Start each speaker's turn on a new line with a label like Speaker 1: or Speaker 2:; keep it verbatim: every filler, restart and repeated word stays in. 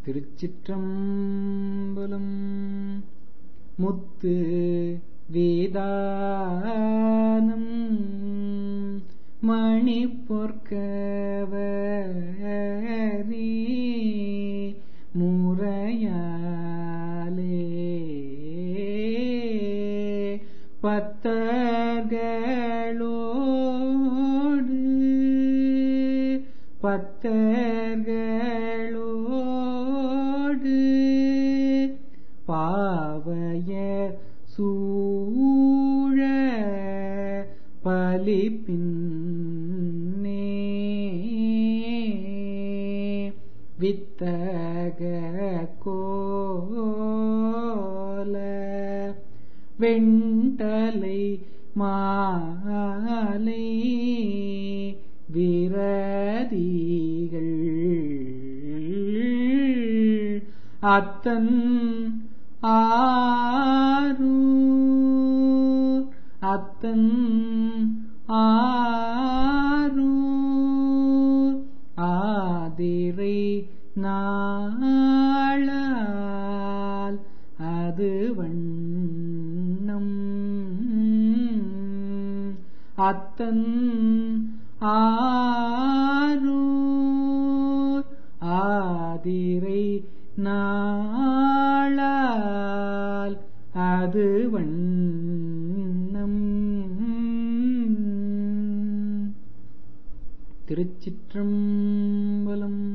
Speaker 1: திருச்சிற்றம்பலம். முத்து வேதானம் மணிப்பொற்கவரி முறையாலே பத்தர்களோடு பத்தர்களோடு பாவைய சூழ பலிப்பின்னே வித்தக கோல வெண்டலை மாலை விரதிகள் அத்தன் ஆரூர் அத்தன் ஆரூர் ஆதிரை நாளால் அது வண்ணம் அத்தன் ஆரூர் ஆதிரை நாளால் அது வண்ணம். திருச்சிற்றம்பலம்.